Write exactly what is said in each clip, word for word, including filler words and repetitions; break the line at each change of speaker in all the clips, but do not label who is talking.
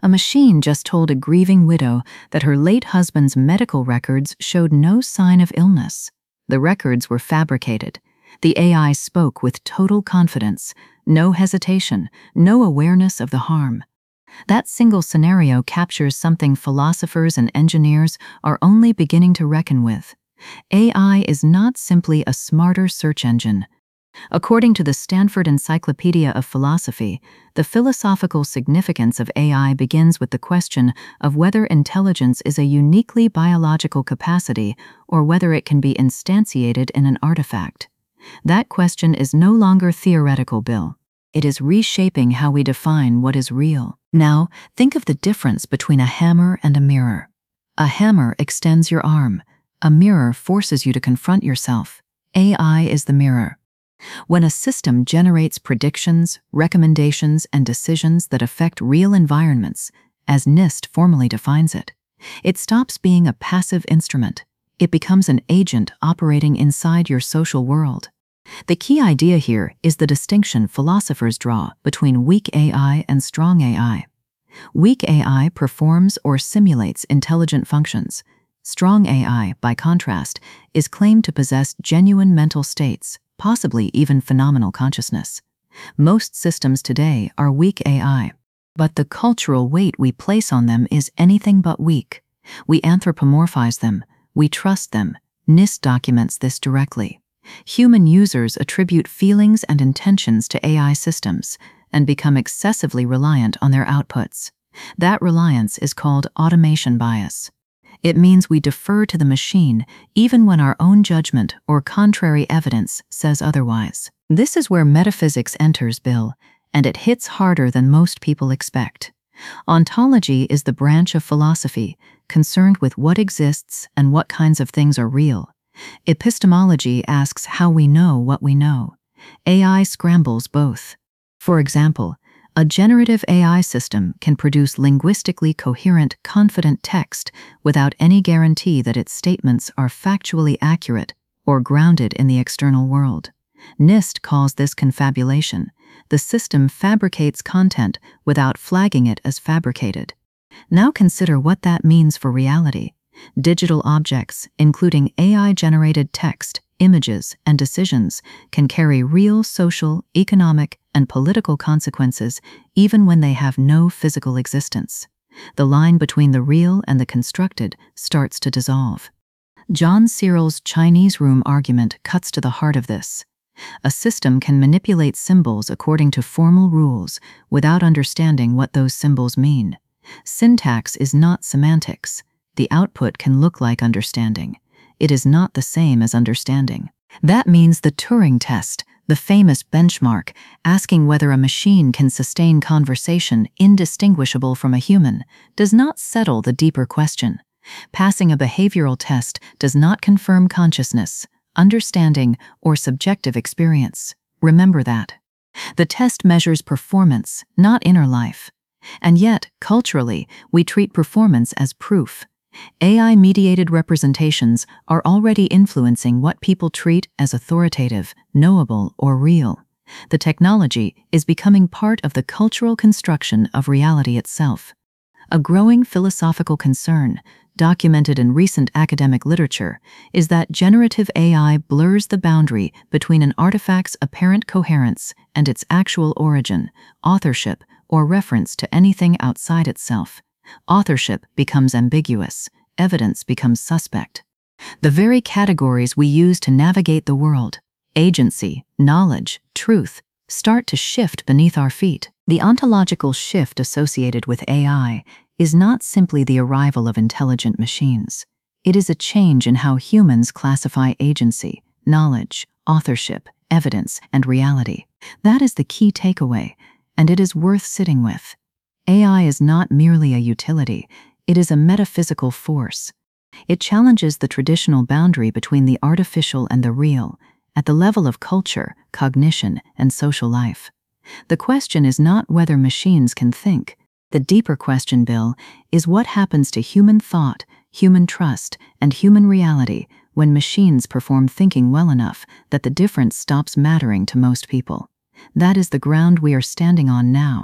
A machine just told a grieving widow that her late husband's medical records showed no sign of illness. The records were fabricated. The A I spoke with total confidence, no hesitation, no awareness of the harm. That single scenario captures something philosophers and engineers are only beginning to reckon with. A I is not simply a smarter search engine. According to the Stanford Encyclopedia of Philosophy, the philosophical significance of A I begins with the question of whether intelligence is a uniquely biological capacity or whether it can be instantiated in an artifact. That question is no longer theoretical, Bill. It is reshaping how we define what is real. Now, think of the difference between a hammer and a mirror. A hammer extends your arm. A mirror forces you to confront yourself. A I is the mirror. When a system generates predictions, recommendations, and decisions that affect real environments, as NIST formally defines it, it stops being a passive instrument. It becomes an agent operating inside your social world. The key idea here is the distinction philosophers draw between weak A I and strong A I. Weak A I performs or simulates intelligent functions. Strong A I, by contrast, is claimed to possess genuine mental states, possibly even phenomenal consciousness. Most systems today are weak A I, but the cultural weight we place on them is anything but weak. We anthropomorphize them. We trust them. NIST documents this directly. Human users attribute feelings and intentions to A I systems and become excessively reliant on their outputs. That reliance is called automation bias. It means we defer to the machine even when our own judgment or contrary evidence says otherwise. This is where metaphysics enters, Bill, and it hits harder than most people expect. Ontology is the branch of philosophy concerned with what exists and what kinds of things are real. Epistemology asks how we know what we know. A I scrambles both. For example, a generative A I system can produce linguistically coherent, confident text without any guarantee that its statements are factually accurate or grounded in the external world. NIST calls this confabulation. The system fabricates content without flagging it as fabricated. Now consider what that means for reality. Digital objects, including A I-generated text, images, and decisions, can carry real social, economic, and political consequences even when they have no physical existence. The line between the real and the constructed starts to dissolve. John Searle's Chinese room argument cuts to the heart of this. A system can manipulate symbols according to formal rules without understanding what those symbols mean. Syntax is not semantics. The output can look like understanding. It is not the same as understanding. That means the Turing test, the famous benchmark, asking whether a machine can sustain conversation indistinguishable from a human, does not settle the deeper question. Passing a behavioral test does not confirm consciousness, understanding, or subjective experience. Remember that. The test measures performance, not inner life. And yet, culturally, we treat performance as proof. A I-mediated representations are already influencing what people treat as authoritative, knowable, or real. The technology is becoming part of the cultural construction of reality itself. A growing philosophical concern, documented in recent academic literature, is that generative A I blurs the boundary between an artifact's apparent coherence and its actual origin, authorship, or reference to anything outside itself. Authorship becomes ambiguous. Evidence becomes suspect. The very categories we use to navigate the world, agency, knowledge, truth, start to shift beneath our feet. The ontological shift associated with A I is not simply the arrival of intelligent machines. It is a change in how humans classify agency, knowledge, authorship, evidence, and reality. That is the key takeaway, and it is worth sitting with. A I is not merely a utility, it is a metaphysical force. It challenges the traditional boundary between the artificial and the real, at the level of culture, cognition, and social life. The question is not whether machines can think. The deeper question, Bill, is what happens to human thought, human trust, and human reality when machines perform thinking well enough that the difference stops mattering to most people. That is the ground we are standing on now.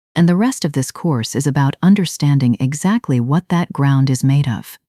And the rest of this course is about understanding exactly what that ground is made of.